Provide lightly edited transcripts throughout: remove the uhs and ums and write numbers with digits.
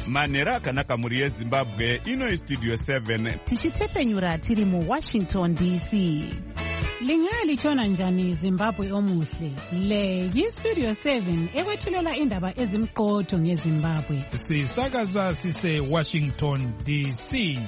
Manhero akanaka muri yeZimbabwe, ino iStudio 7. Tichitepfenyura tiri muWashington DC. Lingalitshona njani Zimbabwe omuhle? Le yiStudio 7 ekwethulela indaba ezimqotho ngeZimbabwe. Sisakaza sise Washington DC.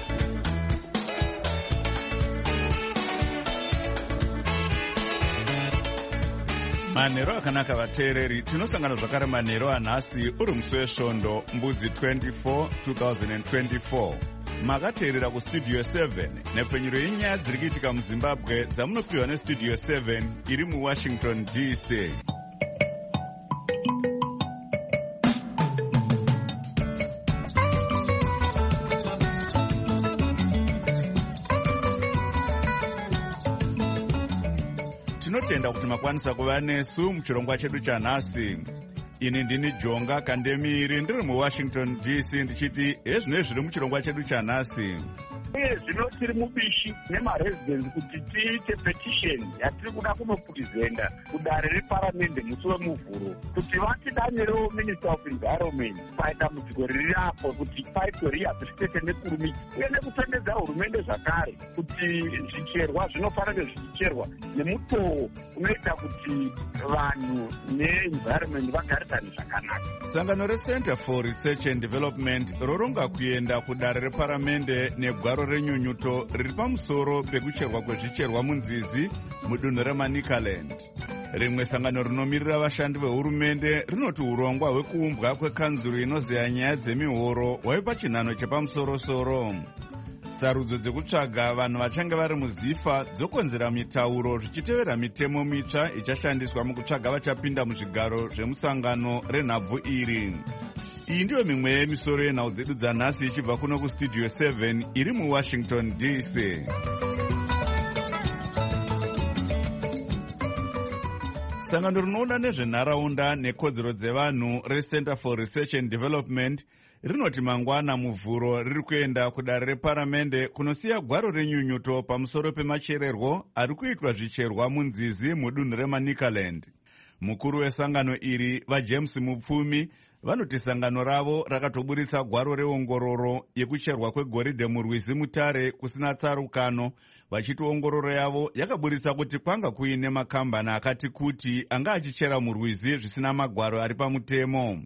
Manhero akanaka vateereri, tinosangana zvakare manhero anhasi uri musi wesvondo mbudzi 24 2024. Makateerera kuStudio 7 nepfenyuro yenyaya dziri kuitika muZimbabwe dzamunopiwa neStudio 7 iri muWashington DC. Tinotenda kuti makwanisa kuva nesu muchirongwa chedu chanhasi. Ini ndini Jonga Kandemiri, ndiri muWashington DC, ndichiti ezvino zviri muchirongwa chedu chanhasi. Zvino tiri mubishi nemaresidents kuti tiite petition yatiri kuda kunopurezenda kudare reparamende musi wemuvhuro kuti vatidanirewo Minister of Environment padambudziko riri apo kuti paitwe rehabilitation nekurumidza uye nekutendedza hurumende zvakare kuti zvicherwa zvinofanira zvichicherwa nemutoo unoita kuti vanhu neenvironment vagarisane zvakanaka. Sangano reCenter for Research and Development roronga kuenda kudare reparamende negwaro renyunyuto riri pamusoro pekucherwa kwezvicherwa munzizi mudunhu reManicaland. Rimwe sangano rinomirira vashandi vehurumende rinoti urongwa hwekuumbwa kwekanzuru inozeya nyaya dzemihoro hwaipa chinhano chepamusoro-soro. Sarudzo dzekutsvaga vanhu vachange vari muZIFA dzokonzera mitauro zvichitevera mitemo mitsva ichashandiswa mukutsvaga vachapinda muzvigaro zvemusangano renhabvu iri. Iyi ndiyo mimwe yemisoro yenhau dzedu dzanhasi ichibva kuno kuStudio 7 iri muWashington DC. Sangano rinoona nezvenharaunda nekodzero dzevanhu reCenter for Research and Development rinoti mangwana muvhuro riri kuenda kudare reparamende kunosiya gwaro renyunyuto pamusoro pemachererwo ari kuitwa zvicherwa munzizi mudunhu reManicaland. Mukuru wesangano iri vaJames Mupfumi vanoti sangano ravo rakatoburitsa gwaro reongororo yekucherwa kwegoridhe murwizi Mutare kusina tsarukano, vachiti ongororo yavo yakaburitsa kuti kwanga kuine makambani akati kuti anga achichera murwizi zvisina magwaro ari pamutemo.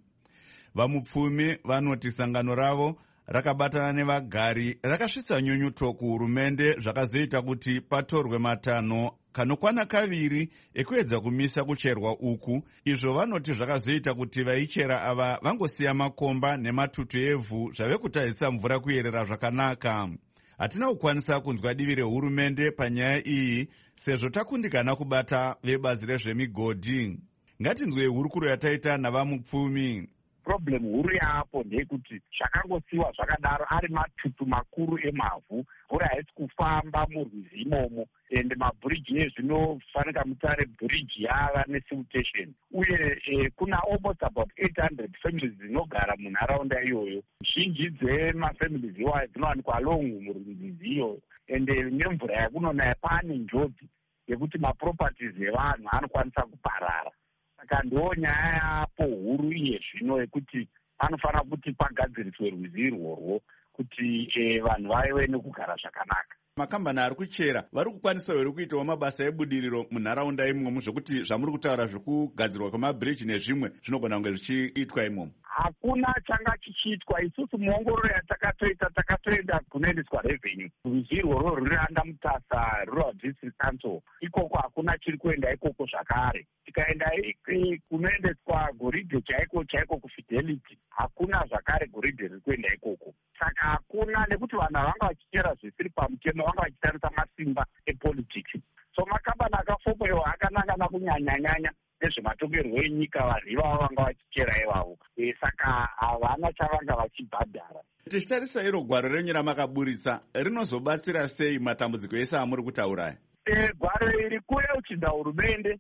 Vamupfumi vanoti sangano ravo rakabatana nevagari rakasvitsa nyunyuto kuhurumende zvakazoita kuti patorwe matanho kanokwana kaviri ekuedza kumisa kucherwa uku. Izvo vanoti zvakazoita kuti vaichera ava vangosiya makomba nematutu evhu zvave kutadzisa mvura kuyerera zvakanaka. Hatina kukwanisa kunzwa divi rehurumende panyaya iyi sezvo takundikana kubata vebazi rezvemigodhi. Ngatinzwe hurukuro yataita navamupfumi. Problem huru yaapo ndeyekuti zvakangosiyiwa zvakadaro ari matutu makuru emavhu, mvura haisi kufamba murwizi imomo, ende mabhiriji ezvinofanika Mutare bhiriji yava nesiltation, uye kuna almost about 800 families dzinogara munharaunda iyoyo. Zhinji dzemafamilies iwayo dzinowanikwa along murwizi iyoyo, ende nemvura yakunonaya pane njodzi yekuti maproperties evanhu anokwanisa kuparara. Saka ndo nyaya yapo huru iye zvino yekuti panofanira kuti pagadziriswe rwizi irworwo kuti vanhu vaive nekugara zvakanaka. Makambani ari kuchera vari kukwanisa here kuitawo mabasa ebudiriro munharaunda imomo zvekuti zvamuri kutaura zvekugadzirwa kwemabhiriji nezvimwe zvinogona kunge zvichiitwa imomo? Hakuna changa chichiitwa. Isusu muongororo yatakatoita takatoenda kunoendeswa revenue. Rwizi irworwo ruri anda Mutasa Rural District Council, ikoko hakuna chiri kuenda ikoko zvakare. Tikaenda kunoendeswa goridhe chaiko kuFidelity, hakuna zvakare goridhe riri kuenda ikoko. Saka hakuna, nekuti vanhu vanga vachichera zvisiri pamutemo, vanga vachishandisa masimba epolitics. So makambani akafomoiwa akanangana kunyanya nezvematongerwo enyika, vanhu ivavo vanga vachichera ivavo. Saka havana chavanga vachibhadhara. Tichitarisa iro gwaro renyu ramakaburitsa rinozobatsira sei matambudziko ese amuri kutauraya? Gwaro iri kuyeuchidza hurumende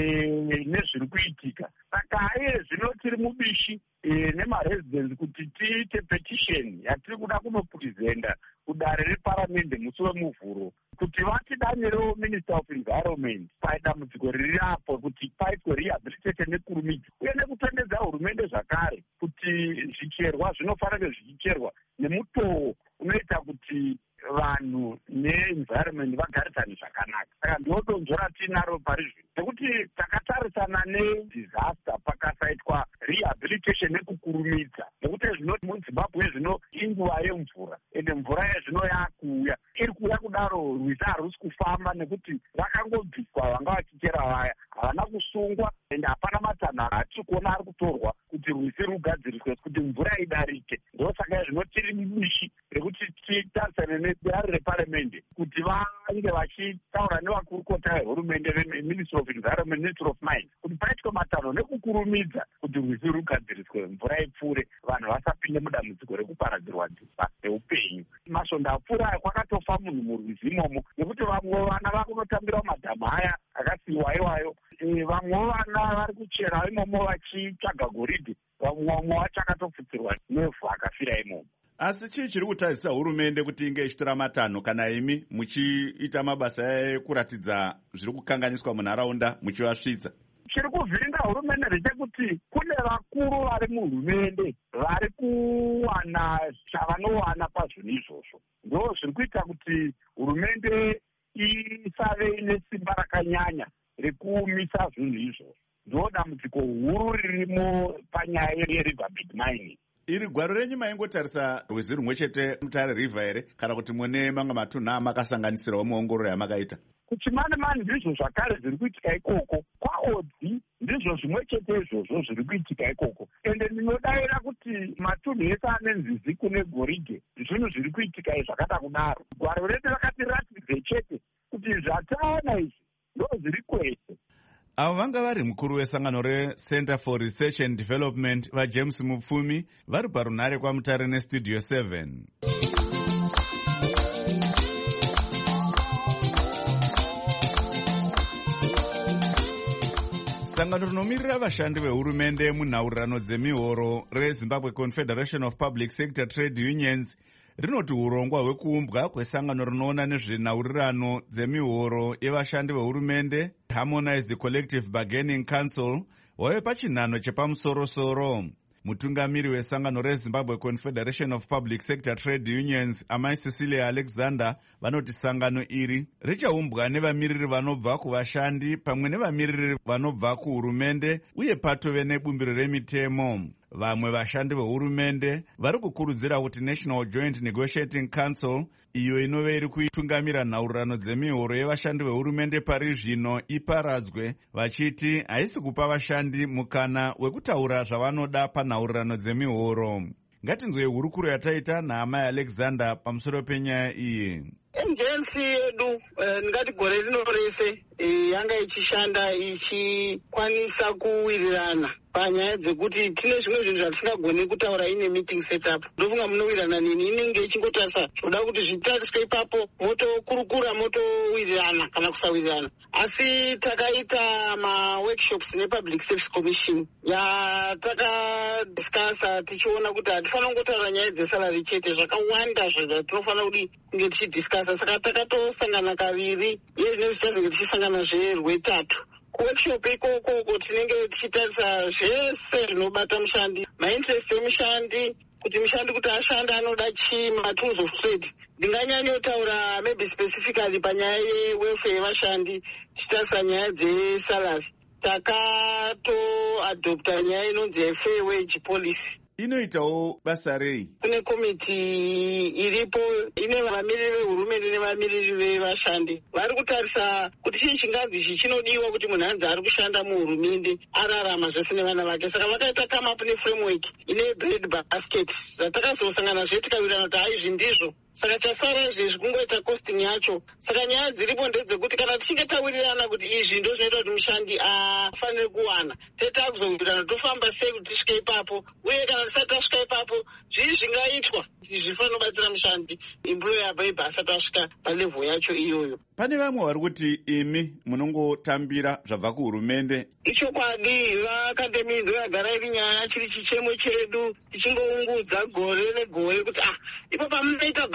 nezviri kuitika. Saka iye zvino tiri mubishi nemaresidents kuti tiite petition yatiri kuda kunopurezenda kudare reparamende musi wemuvhuro kuti vatidanirewo minister of environment padambudziko riri apo kuti paitwe rehabilitation nekurumidza uye nekutendedza hurumende zvakare kuti zvicherwa zvinofanira zvichicherwa nemutoo unoita kuti vanhu neenvironment vagarisane zvakanaka. Saka ndodonzvo ratinaro pari zvino nekuti takatarisana nedisaster pakasaitwa rehabilitation nekukurumidza, nekuti zvino muzimbabwe zvino inguva yemvura ende mvura yezvino yakuuya iri kuuya kudaro rwizi harusi kufamba nekuti vakangobviswa vanga vachichera vaya havana kusungwa ende hapana matanho atiri kuona ari kutorwa kuti rwizi rugadziriswe kuti mvura idarike. Ndosaka zvino tiri mubishi rekuti titarisane nedare reparliament kuti vange vachitaura nevakurukota vehurumende veministry of environment, ministry of mines kuti paitwe matanho nekukurumidza kuti rwizi rugadziriswe mvura ipfuure vanhu vasapinde mudambudziko rekuparadzirwa dzimba neupenyu. Masvondo apfuura aya kwakatofa munhu murwizi imomo nekuti vamwe vana vakunotambira mumadhamu aya akasiiwa iwayo. Vamwe vana vari kuchera imomo vachitsvaga goridhe, vamwe vacho akatopfutsirwa nevhu akafira imomo. Asi chii chiri kutadzisa hurumende kuti inge ichitora matanho kana imi muchiita mabasa ekuratidza zviri kukanganiswa munharaunda muchivasvitsa? Chiri kuvhiringa hurumende ndechekuti kune vakuru vari muhurumende vari kuwana chavanowana pazvinhu izvozvo. Ndo zviri kuita kuti hurumende isave ine simba rakanyanya rekumisa zvinhu izvozvo. Ndo dambudziko huru ririmo panyaya yeriverbed mining. Iri gwaro renyu maingotarisa rwizi rumwe chete Mutare River here kana kuti mune mamwe matunhu amakasanganisirawo muongororo yamakaita? Kuchimani ndizvo zvakare zviri kuitika ikoko, kwaodzi ndizvo zvimwe chete izvozvo zviri kuitika ikoko. Ende ndinodavira kuti matunhu ese ane nzizi kune goridhe zvinhu zviri kuitika zvakada kudaro. Gwaro redu rakatiratidze chete kuti zvataona izvi ndo zviri kwese. Avo vanga vari mukuru wesangano reCenter for Research and Development vaJames Mupfumi vari parunhare kwaMutare neStudio 7. Sangano rinomirira vashandi vehurumende munhaurirano dzemihoro reZimbabwe Confederation of Public Sector Trade Unions rinoti urongwa hwekuumbwa kwesangano rinoona nezvenhaurirano dzemihoro yevashandi vehurumende Harmonized Collective Bargaining Council hwave pachinhano chepamusoro-soro. Mutungamiri wesangano reZimbabwe Confederation of Public Sector Trade Unions Amai Cecilia Alexander vanoti sangano iri richaumbwa nevamiriri vanobva kuvashandi pamwe nevamiriri vanobva kuhurumende uye patove nebumbiro remitemo. Vamwe vashandi vehurumende vari kukurudzira kuti National Joint Negotiating Council iyo inove iri kuitungamira nhaurirano dzemihoro yevashandi vehurumende pari zvino iparadzwe, vachiti haisi kupa vashandi mukana wekutaura zvavanoda panhaurirano dzemihoro. Ngatinzwe hurukuro yataita naamai Alexander pamusoro penyaya iyi. Agency yedu ngati gore rino rese yanga ichishanda ichikwanisa kuwirirana panyaya dzekuti tine zvimwe zvinhu zvatisingagoni kutaura ine meeting setup. Ndofunga munowirirana nini inenge ichingotarisa zvoda kuti zvitariswe ipapo motokurukura motowirirana kana kusawirirana. Asi takaita maworkshops nepublic service commission yatakadiscasa tichiona kuti hatifanira kungotaura nyaya dzesalary chete, zvakawanda zvatinofanira kuti kunge tichidiscasa. Saka takatosangana kaviri yezvine zvichazenge tichisangana rwetatu. Kuworkshop ikoko tinenge tichitarisa zvese zvinobata mushandi, mainterest emushandi, kuti mushandi kuti ashande anoda chii, matools of trade. Ndinganyanyotaura maybe specifically panyaya yewelfare yevashandi tichitarisa nyaya dzesalary. Takatoadopta nyaya inonzi fair wage policy. Inoitawo basa rei? Kune komiti iripo ine vamiriri vehurumende nevamiriri vevashandi vari kutarisa kuti chii chinganzi ichi chinodiwa kuti munhu anzi ari kushanda muhurumende ararama zvese nevana vake. Saka vakaita come up neframework ine bread basket zvatakazosangana zve tikawirirana kuti haizvi ndizvo. Saka chasara izvezvi kungoita costing yacho. Saka nyaya dziripo ndedzekuti kana tichinge tawirirana kuti izvi ndo zvinoita kuti mushandi afanire kuwana, tetakuzowirirana tofamba sei kuti tisvike ipapo, uye kana tisati tasvika ipapo zvii zvingaitwa kuti zvifanira kubatsira mushandi employer abve asati asvika palevel yacho iyoyo. Pane vamwe vari kuti imi munongotambira zvabva kuhurumende. Ichokwadi vaakademi ndo yagara iri nyaya chiri chichemo chedu tichingoungudza gore negore kuti ipo pamunoita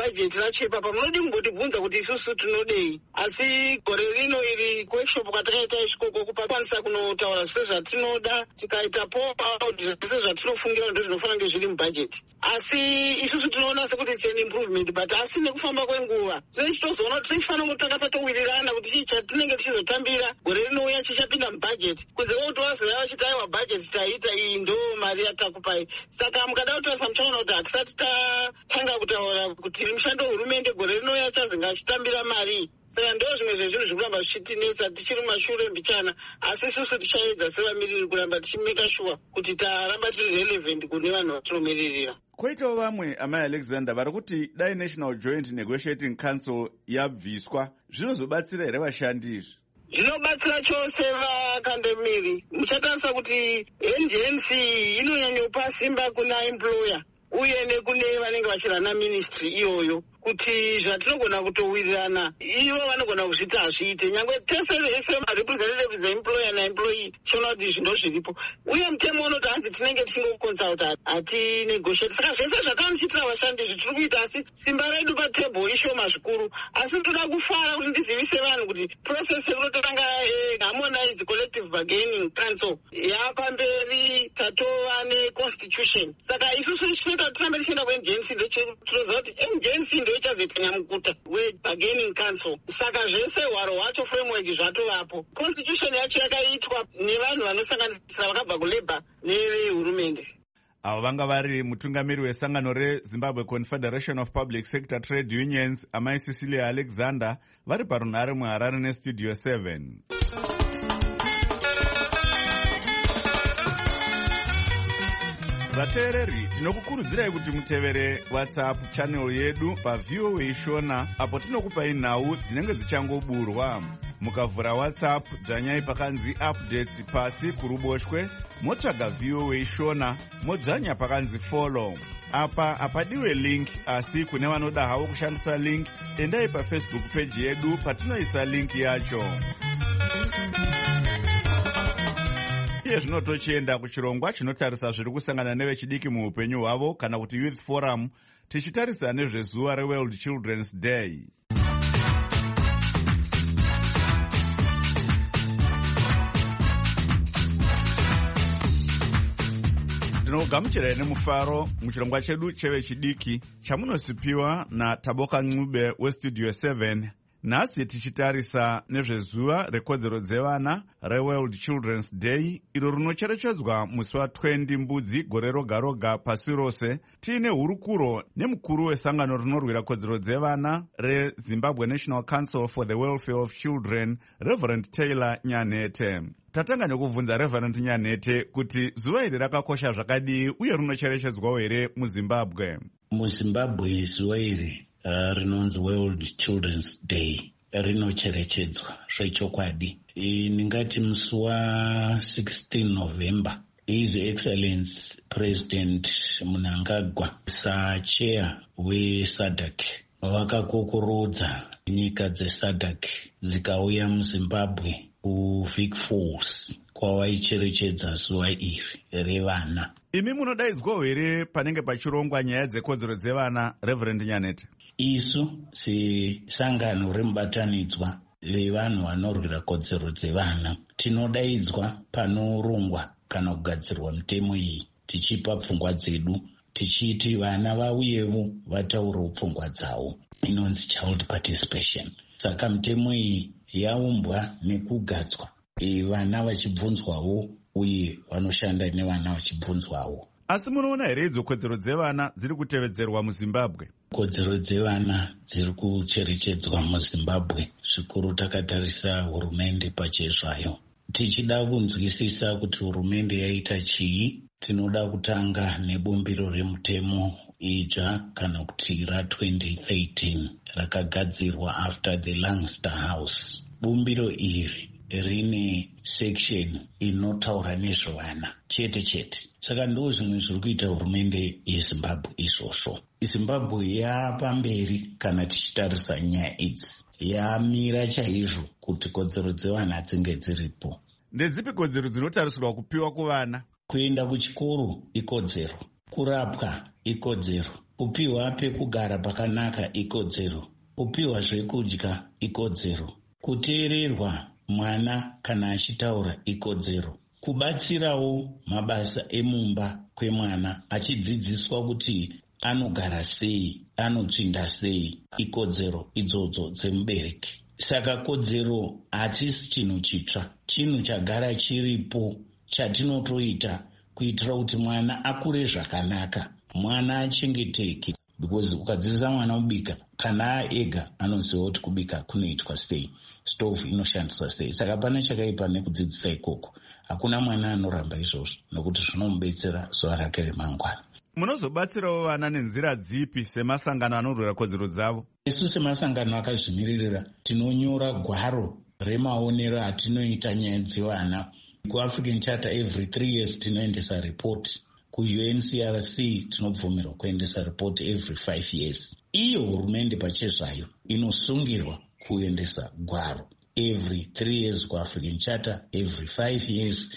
bhajeti racho ipapa munodi kumbotibvunza kuti isusu tinodei. Asi gore rino iri workshop kwatakaita ishikoko kupakwanisa kunotaura zvese zvatinoda, tikaita pop-out zvese zvatinofungira ndo zvinofanira kunge zviri mubhajeti. Asi isusu tinoona sekuti it's an improvement, but asi nekufamba kwenguva tinechitozoona kuti tichifanira kutanga tatowirirana kuti chii chatinenge tichizotambira gore rinouya chichapinda mubhajeti kunze kwekuti vazoya vachiti aiwa bhajeti taita iyi ndo mari yatakupai. Saka mukada kutarisa muchaona kuti hatisati tatanga kutaura kuti mushando wehurumende gore rinouya chazenge achitambira mari. Saka ndo zvimwe zvezvinhu zviri kuramba zvichitinetsa tichiri mumashure mbichana, asi isusu tichaedza sevamiriri kuramba tichimeka sure kuti taramba tiri relevant kune vanhu vatinomiririra. Koitawo vamwe amai Alexander vari kuti dai National Joint Negotiating Council yabviswa zvinozobatsira here vashandi izvi? Zvinobatsira chose vakandemiri. Muchatarisa kuti NGNC inonyanyopa simba kuna employer uye nekune vanenge vachirana ministry iyoyo kuti zvatinogona kutowirirana ivo vanogona kuzviti hazviite. Nyangwe tese vese marepresentatives employer naemployee tichiona kuti izvi ndo zviripo. Uye mutemo unoti hanzi tinenge tichingoconsulta hatinegotiate. Saka zvese zvatanochitira vashandi izvi tiri kuita, asi simba redu patebho ishoma zvikuru. Asi toda kufara kuti ndizivise vanhu kuti process yekunotanga harmonized collective bargaining council yapamberi tatova neconstitution. Saka isusu chinoita tirambe tichienda kuNGNC ndechetoziva kuti NGNC ndo ichazoita nyamukuta webargaining council. Saka zvese hwaro hwacho framework zvatovapo. Constitution yacho yakaitwa nevanhu vanosanganisira vakabva kulabor nevehurumende. Avo vanga vari mutungamiri wesangano reZimbabwe Confederation of Public Sector Trade Unions amai Cecilia Alexander vari parunhare muHarare nestudio 7. Vateereri, tinokukurudzirai kuti mutevere WhatsApp channel yedu paVOA Shona apo tinokupai nhau dzinenge dzichangoburwa. Mukavhura WhatsApp dzvanyai pakanzi updates pasi kuruboshwe, motsvaga VOA Shona, modzvanya pakanzi follow. Apa hapadiwe link, asi kune vanoda havo kushandisa link, endai paFacebook page yedu patinoisa link yacho. Iye zvino tochienda kuchirongwa chinotarisa zviri kusangana nevechidiki muupenyu hwavo kana kuti Youth Forum, tichitarisa nezvezuva reWorld Children's Day. Tinogamuchirai nemufaro muchirongwa chedu chevechidiki chamunosipiwa naTaboka Ncube westudio 7. Nhasi tichitarisa nezvezuva rekodzero dzevana reWorld Children's Day, iro rinocherechedzwa musi wa20 Mbudzi gore roga roga pasi rose, tiine hurukuro nemukuru wesangano rinorwira kodzero dzevana reZimbabwe National Council for the Welfare of Children, Reverend Taylor Nyanete. Tatanga nekubvunza Reverend Nyanete kuti zuva iri rakakosha zvakadii uye rinocherechedzwawo here muZimbabwe. MuZimbabwe zuva iri rinonzi World Children's Day rinocherechedzwa zvechokwadi. Ndingati musi wa16 November His Excellency President Mnangagwa sachair weSADC vakakokorodza nyika dzeSADC dzikauya muZimbabwe kuVic Falls kwavaicherechedza zuva iri revana. Imi munodaidzwawo here panenge pachirongwa nyaya dzekodzero dzevana, Reverend Nyanete? Isu sesangano remubatanidzwa vevanhu vanorwira kodzero dzevana tinodaidzwa panorongwa kana kugadzirwa mitemo iyi, tichipa pfungwa dzedu tichiti vana vauyevo vataurewo pfungwa dzavo, inonzi child participation. Saka mitemo iyi yaumbwa nekugadzwa vana vachibvunzwawo uye vanoshanda nevana vachibvunzwawo. Asi munoona here idzo kodzero dzevana dziri kutevedzerwa muZimbabwe? Kodzero dzevana dziri kucherechedzwa muZimbabwe zvikuru takatarisa hurumende pachezvayo. Tichida kunzwisisa kuti hurumende yaita chii, tinoda kutanga nebumbiro remutemo idzva kana kuti ra2013 rakagadzirwa after the Lancaster House. Bumbiro iri rine section inotaura nezvevana chete chete. Saka ndo zvimwe zviri kuita hurumende yeZimbabwe izvozvo. Zimbabwe yapamberi kana tichitarisa nyaya idzi, yamira chaizvo kuti kodzero dzevana dzinge dziripo. Ndedzipi kodzero dzinotarisirwa kupiwa kuvana? Kuenda kuchikoro ikodzero, kurapwa ikodzero, kupiwa pekugara pakanaka ikodzero, kupiwa zvekudya ikodzero, kuteererwa mwana kana achitaura ikodzero, kubatsirawo mabasa emumba kwemwana achidzidziswa kuti anogara sei, anotsvinda sei, ikodzero idzodzo dzemubereki. Saka kodzero hatisi chinhu chitsva, chinhu chagara chiripo chatinotoita kuitira kuti mwana akure zvakanaka, mwana achengeteke. Because ukadzidzisa mwana kubika, kana ega anoziva kuti kubika kunoitwa sei, stovu inoshandiswa sei. Saka pane chakaipa nekudzidzisa ikoko. Hakuna mwana anoramba izvozvo nokuti zvinomubetsera zuva rake remangwana. Munozobatsirawo vana nenzira dzipi semasangano anorwira kodzero dzavo? Isu semasangano akazvimiririra tinonyora gwaro remaonero atinoita nyaya dzevana. KuAfrican Charter every 3 years tinoendesa report. KuUNCRC tinobvumirwa kuendesa report every 5 years. Iyo hurumende pachezvayo inosungirwa kuendesa gwaro every 3 years kuAfrican Charter, every 5 years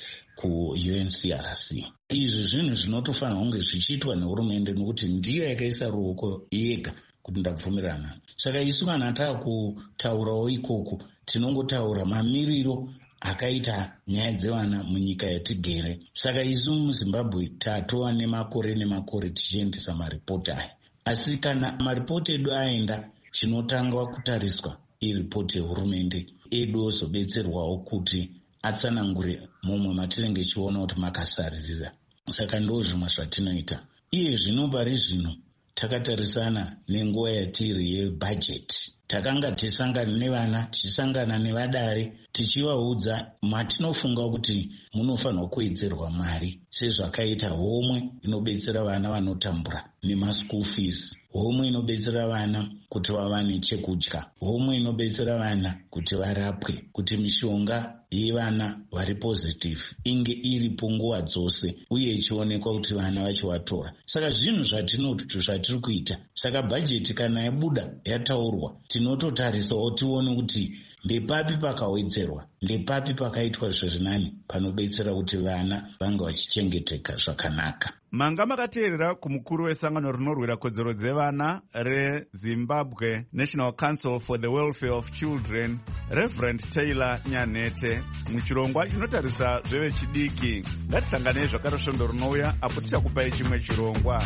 kuUNCRC. Izvi zvinhu zvinotofanira kunge zvichiitwa nehurumende nokuti ndiyo yakaisa ruoko yega kuti ndabvumirana. Saka isu kana taakutaurawo ikoko tinongotaura mamiriro akaita nyaya dzevana munyika yatigere. Saka isu muZimbabwe tatova nemakore tichiendesa maripoti aya. Asi kana maripoti edu aenda, chinotanga kutariswa iripoti yehurumende edu ozobetserwawo kuti atsanangure momwe matinenge chiona kuti makasaririra. Saka ndo zvimwe zvatinoita. Iye zvino pari zvino takatarisana nenguva yatiri yebhajeti. Takanga tisangana nevana, tichisangana nevadare, tichivaudza matinofunga kuti munofanirwa kuwedzerwa mari, sezvakaita homwe inobetsera vana vanotambura nemaschool fees, homwe inobetsera vana kuti vawane chekudya, homwe inobetsera vana kuti varapwe, kuti mishonga yevana vari positive inge iripo nguva dzose uye ichionekwa kuti vana vacho vatora. Saka zvinhu zvatiri kuita. Saka bhajeti kana yabuda yataurwa, tinototarisawo tione kuti ndepapi pakawedzerwa, ndepapi pakaitwa zvirinani panobetsera kuti vana vange vachichengeteka zvakanaka. Manga makateerera kumukuru wesangano rinorwira kodzero dzevana reZimbabwe National Council for the Welfare of Children, Reverend Taylor Nyanete, muchirongwa chinotarisa zvevechidiki. Ngatisanganei zvakare svondo rinouya apo tichakupai chimwe chirongwa.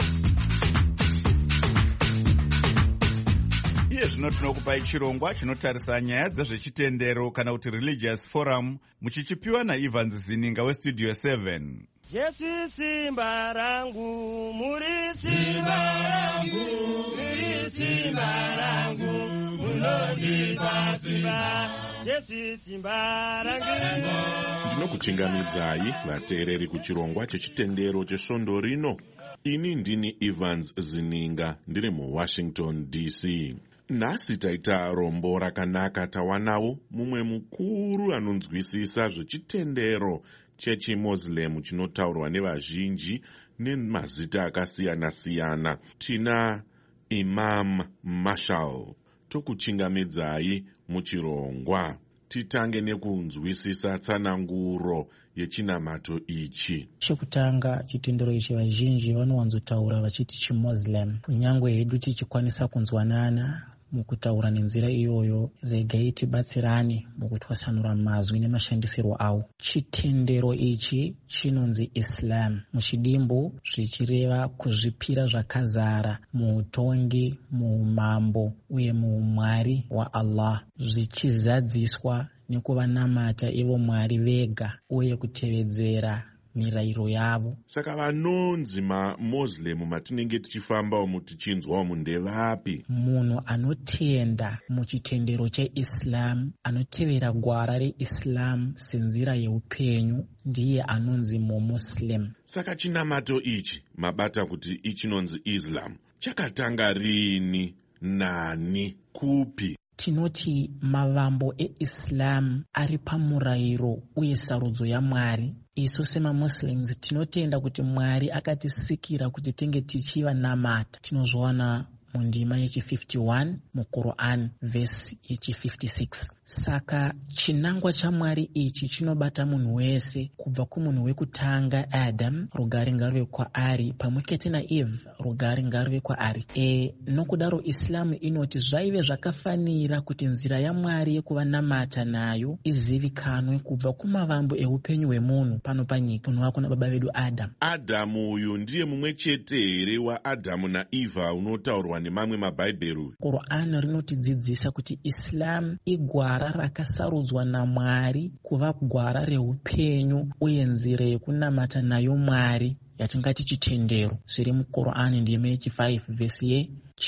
Iye zvino tinokupai chirongwa chinotarisa nyaya dzezvechitendero kana kuti religious forum, muchichipiwa naIvans Zininga weStudio 7. Jesu simba rangu, muri simba rangu, muri simba rangu, munondipa simba. Jesu simba rangu. Ndinokuchingamidzai vateereri kuchirongwa chechitendero chesvondo rino. Ini ndini Evans Zininga, ndiri muWashington DC. Nhasi taita rombo rakanaka tawanawo mumwe mukuru anonzwisisa zvechitendero chechiMuslim chinotaurwa nevazhinji nemazita akasiyana-siyana. Tina Imam Marshall. Tokuchingamidzai muchirongwa. Titange nekunzwisisa tsananguro yechinamato ichi. Chekutanga chitendero ichi vazhinji vanowanzotaura vachiti chiMuslim. Kunyangwe hedu tichikwanisa kunzwanana mukutaura nenzira iyoyo, regai tibatsirane mukutwasanura mazwi nemashandisirwo awo. Chitendero ichi chinonzi Islam, muchidimbu zvichireva kuzvipira zvakazara muutongi, muumambo uye muumwari waAllah, zvichizadziswa nekuvanamata ivo Mwari vega uye kutevedzera mirayiro yavo. Saka vanonzi maMuslim matinenge tichifambawo mutichinzwawo mundevapi? Munhu anotenda muchitendero cheIslam, anotevera gwara reIslam senzira yeupenyu, ndiye anonzi muMuslim. Saka chinamato ichi mabata kuti ichinonzi Islam chakatanga rini, nani, kupi? Tinoti mavambo eIslam ari pamurayiro uye sarudzo yaMwari. Isu semaMuslims tinotenda kuti Mwari akatisikira kuti tinge tichiva namata. Tinozviona mundima yechi 51 muQuran vhesi yechi 56. Saka chinangwa chaMwari ichi chinobata munhu wese, kubva kumunhu wekutanga Adam, rugare ngaruve kwaari, pamwechete naEve, rugare ngaruve kwaari. Nokudaro Islamu inoti zvaive zvakafanira kuti nzira yaMwari yekuvanamata nayo izivikanwe kubva kumavambo eupenyu hwemunhu pano panyika, munhu wako nababa vedu Adamu. Adamu uyu ndiye mumwe chete here waAdhamu naEvha unotaurwa nemamwe mabhaibheri? Qur'an rinotidzidzisa kuti Islam igwara rakasarudzwa naMwari kuva gwara reupenyu uye nzira yekunamata nayo Mwari yatingati chitendero, zviri muQur'ani ndime 5 vhesi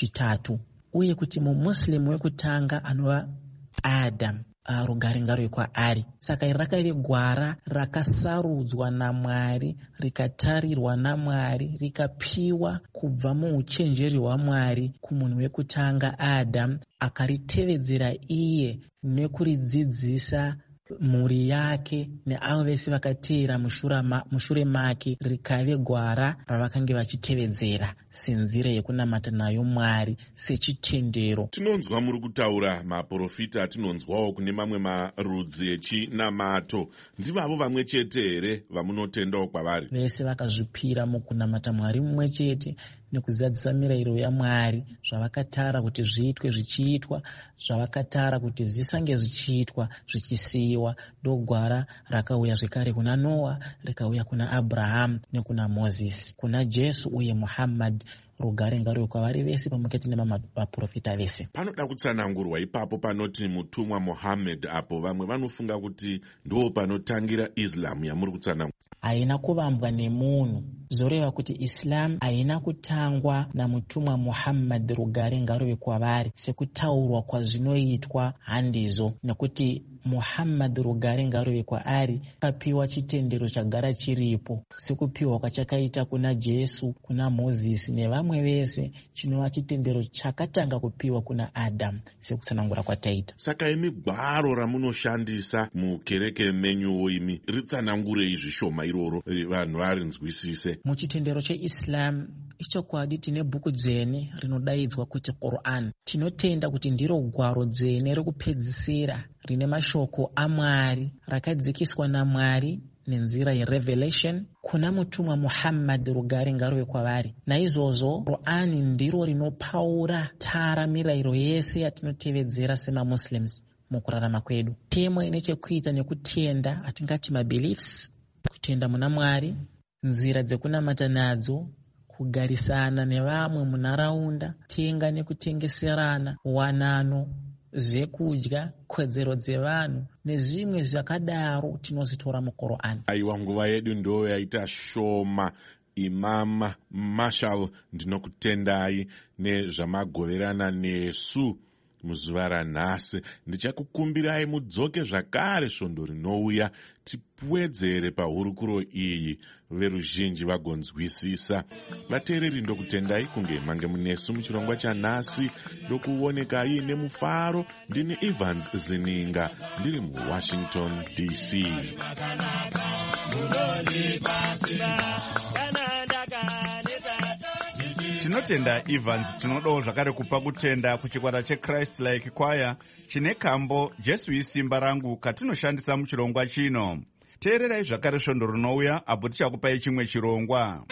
3, uye kuti mumuslimu wekutanga anova Adam, rugare ngaruve kwaari. Saka iri rakaive gwara rakasarudzwa naMwari, rikatarirwa naMwari, rikapiwa kubva muuchenjeri hwaMwari kumunhu wekutanga Adam, akaritevedzera iye nekuridzidzisa mhuri yake neavo vese vakateera mushure make, rikave gwara ravakange vachitevedzera senzira yekunamata nayo Mwari sechitendero. Tinonzwa muri kutaura maprofita, tinonzwawo kune mamwe marudzi echinamato. Ndivavo vamwe chete here vamunotendawo kwavari? Vese vakazvipira mukunamata Mwari mumwe chete nekuzadzisa mirayiro yaMwari, zvavakatara kuti zviitwe zvichiitwa, zvavakatara kuti zvisange zvichiitwa zvichisiyiwa. Ndogwara rakauya zvekare kuna Noa, rikauya kuna Abrahamu nekuna Mozisi, kuna Jesu uye Muhammad, rugare ngaruve kwavari vese pamwechete nemavaprofita vese. Panoda kutsanangurwa ipapo panoti mutumwa Muhammad, apo vamwe vanofunga kuti ndo panotangira Islam yamuri kutsanangura. Haina kuvambwa nemunhu, zoreva kuti Islam haina kutangwa namutumwa Muhammad, rugare ngaruve kwavari, sekutaurwa kwazvinoitwa handizo, nekuti Muhammad, rugare ngaruve kwaari, akapiwa chitendero chagara chiripo sekupiwa kwachakaita kuna Jesu, kuna Mozisi nevamwe vese, chinova chitendero chakatanga kupiwa kuna Adam sekutsanangura kwataita. Saka imi gwaro ramunoshandisa mukereke menyuwo imi ritsanangurei zvishoma iroro vanhu varinzwisise. Muchitendero cheIslam ichokwadi tine bhuku dzvene rinodaidzwa kuti Qur'an. Tinotenda kuti ndiro gwaro dzvene rekupedzisira rine mashoko aMwari, rakadzikiswa naMwari nenzira yerevelation kuna mutumwa Muhammad, rugare ngaruve kwavari. Naizvozvo Qur'ani ndiro rinopaura tara mirayiro yese yatinotevedzera semamuslims mukurarama kwedu. Temwe ine chekuita nekutenda, atingati mabeliefs, kutenda muna Mwari, nzira dzekunamata nadzo, kugarisana nevamwe munharaunda, tenga nekutengeserana, wanano, zvekudya, kodzero dzevanhu nezvimwe zvakadaro tinozvitora muQur'an. Aiwa, nguva yedu ndo yaita shoma. Imam Marshall, ndinokutendai nezvamagoverana nesu muzuva ranhasi. Ndichakukumbirai mudzoke zvakare svondo rinouya, tipwedzere pahurukuro iyi, veruzhinji vagonzwisisa. Vateereri, ndokutendai kunge mange munesu muchirongwa chanhasi, ndokuonekai nemufaro. Ndini Evans Zininga, ndiri muWashington DC. Tinotenda Evans. Tinodawo zvakare kupa kutenda kuchikwata cheChrist Like Choir chine kambo Jesu isimba rangu katinoshandisa muchirongwa chino. Teererai zvakare svondo rinouya apo tichakupai chimwe chirongwa.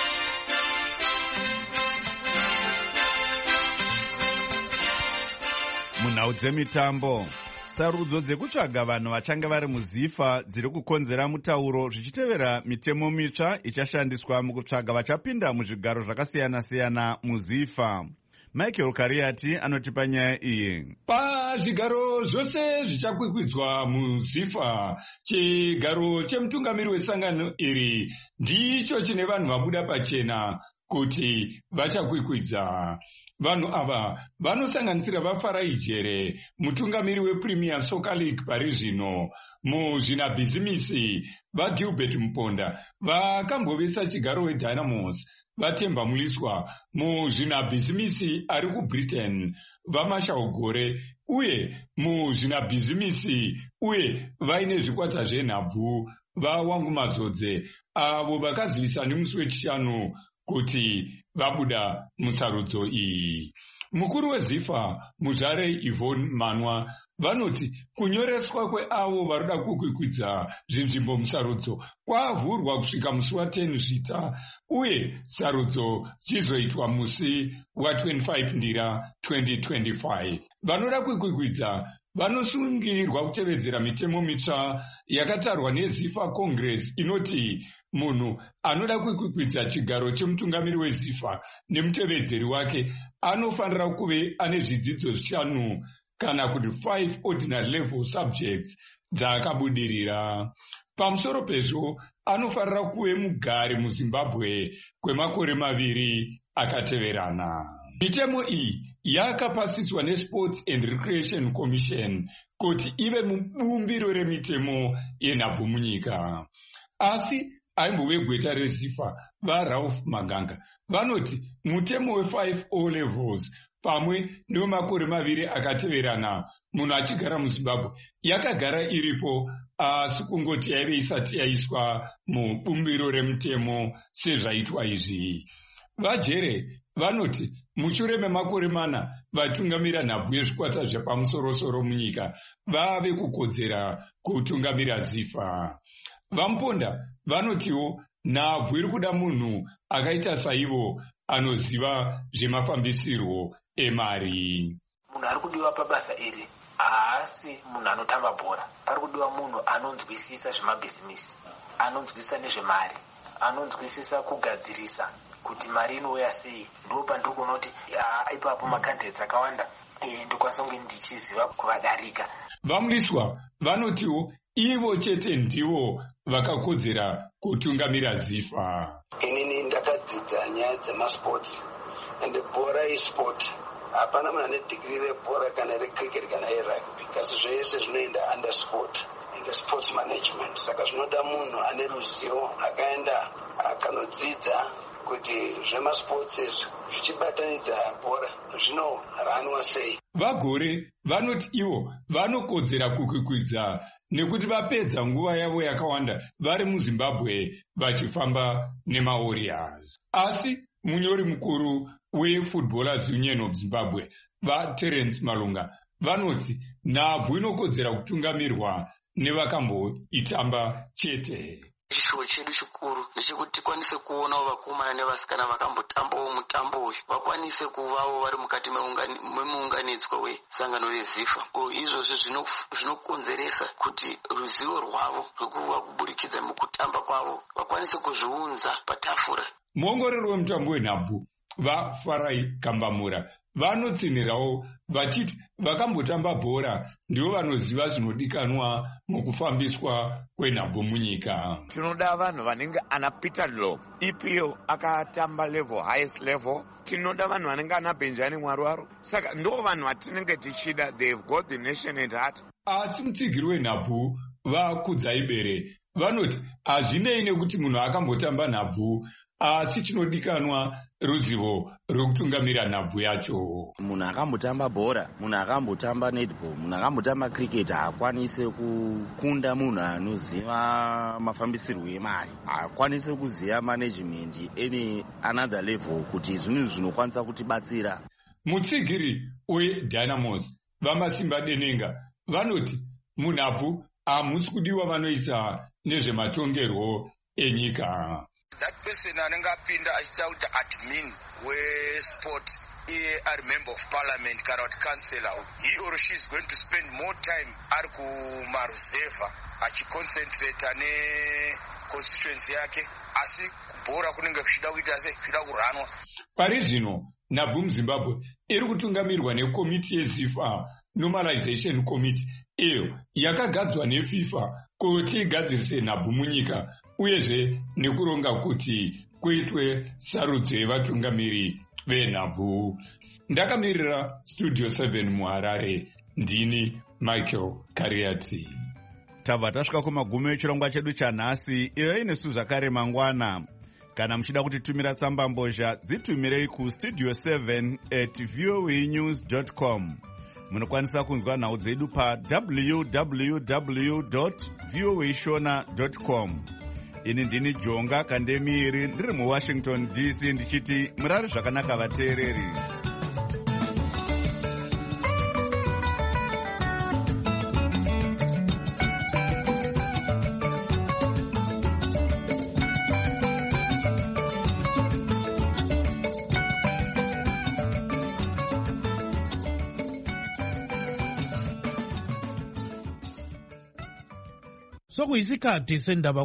Munhau dzemitambo, sarudzo dzekutsvaga vanhu vachange vari muZIFA dziri kukonzera mutauro zvichitevera mitemo mitsva ichashandiswa mukutsvaga vachapinda muzvigaro zvakasiyana-siyana muZIFA. Michael Kariati anotipa nyaya iyi. Pazvigaro zvose zvichakwikwidzwa muZIFA, chigaro chemutungamiri wesangano iri ndicho chine vanhu vabuda pachena kuti vachakwikwidza. Vanhu ava vanosanganisira vaFarai Jere, mutungamiri wePremier Soccer League pari zvino, muzvinabhizimisi vaGilbert Muponda, vakambovesa chigaro weDynamos vaTemba Muliswa, muzvinabhizimisi ari kuBritain vaMashaugore, uye muzvinabhizimisi uye vaine zvikwata zvenhabvu vaWangu Mazodze, avo vakazivisa nemusi wechishanu kuti vabuda musarudzo iyi. Mukuru weZIFA Muzvare Yvonne Manwa vanoti kunyoreswa kweavo varoda kukwikwidza zvinzvimbo musarudzo kwavhurwa kusvika musi wa10 Zvita uye sarudzo chizoitwa musi wa25 Ndira 2025. Vanoda kukwikwidza vanosungirwa kutevedzera mitemo mitsva yakatarwa neZIFA Congress inoti munhu anoda kukwikwidza chigaro chemutungamiri weZIFA nemutevedzeri wake anofanira kuve ane zvidzidzo 5 kana kuti 5 ordinary level subjects dzaakabudirira. Pamusoro pezvo anofanira kuve mugari muZimbabwe kwemakore 2 akateverana. Mitemo iyi yakapasiswa neSports and Recreation Commission kuti ive mubumbiro remitemo yenhabvu munyika. Asi aimbove gweta reZIFA vaRalph Maganga vanoti mutemo we5 O levels pamwe newemakore 2 akateverana munhu achigara muZimbabwe yakagara iripo, asi kungoti yaive isati yaiswa mubumbiro remitemo sezvaitwa izvi. Vajere vanoti mushure memakore 4 vatungamira nhabvu yezvikwata zvepamusoro-soro munyika vave kukodzera kutungamira ZIFA. Vamuponda vanotiwo nhabvu iri kuda munhu akaita saivo anoziva zvemafambisirwo emari. Munhu ari kudiwa pabasa iri haasi munhu anotamba bhora. Pari kudiwa munhu anonzwisisa zvemabhizimisi, anonzwisisa nezvemari, anonzwisisa kugadzirisa kuti mari inouya sei. Ndo pandiri kunoti ipapo makandidates akawanda ndokwanisa kunge ndichiziva kuvadarika. Vamuliswa vanotiwo ivo chete ndivo vakakodzera kutungamira ZIFA. Inini ndakadzidza nyaya dzemasports ende bhora isport. Hapana munhu ane degree rebhora kana recricket kana erugby, kasi zvese zvinoenda under sport and sports management. Saka zvinoda munhu ane ruzivo akaenda akanodzidza kuti zvemasports zvichibatanidza bhora zvinoranwa sei. Vagore vanoti ivo vanokodzera kukwikwidza nekuti vapedza nguva yavo yakawanda vari muZimbabwe vachifamba nemaWarriors. Asi munyori mukuru weFootballers Union of Zimbabwe vaTerence Malunga vanoti nhabvu inokodzera kutungamirwa nevakamboitamba chete. Chishuwo chedu chikuru ndechekuti tikwanise kuonawo vakomana nevasikana vakambotambawo mutambo uyu vakwanise kuvawo vari mukati memuunganidzwa wesangano reZIFA. Izvozvo zvinokonzeresa kuti ruzivo rwavo rwekuva kuburikidza mukutamba kwavo vakwanise kuzviunza patafura. Muongororo wemutambo wenhabvu vaFarai Kambamura vanotsinhirawo vachiti vakambotamba bhora ndivo vanoziva zvinodikanwa mukufambiswa kwenhabvu munyika. Tinoda vanhu vanenge ana Peter Love, EPO akatamba level, highest level. Tinoda vanhu vanenge ana Benjamin Mwarwaro. Saka ndo vanhu vatinenge tichida, they've got the nation at heart. Asi mutsigiri wenhabvu vaKudzaibere vanoti hazvinei nekuti munhu akambotamba nhabvu, asi chinodikanwa ruzivo rwekutungamira nhabvu yacho. Munhu akambotamba bhora, munhu akambotamba netball, munhu akambotamba cricket haakwanisi kukunda munhu anoziva mafambisirwo emari, haakwanisi kuziva management ene another level kuti zvinhu zvinokwanisa kutibatsira. Mutsigiri weDynamos vamasimba denenga vanoti munhabvu hamusi kudiwa vanoita nezvematongerwo enyika. That person anenge apinda achita kuti admin wesport iye ari member of parliament kana kuti councillor, he or she is going to spend more time ari kumaruzeva achiconcentrate neconstituency yake, asi kubhora kunenge kuchida kuita se kuchida kuranwa. Pari zvino nhabvu muZimbabwe iri kutungamirwa nekomiti yeZIFA Normalization Committee iyo yakagadzwa neFIFA kuti igadzirise nhabvu munyika uyezve nekuronga kuti kuitwe sarudzo yevatungamiri venhabvu. Ndakamirira Studio 7 muHarare, ndini Michael Kariati. Tabva tasvika kumagumo echirongwa chedu chanhasi. Ivei nesu zvakare mangwana. Kana muchida kutitumira tsamba mbozha dzitumirei kustudio7@voanews.com. Munokwanisa kunzwa nhau dzedu pa www.voashona.com. Ini ndini Jonga Kandemiri ndiri muWashington DC ndichiti murari zvakanaka vateereri. sokuyisikhathi sendaba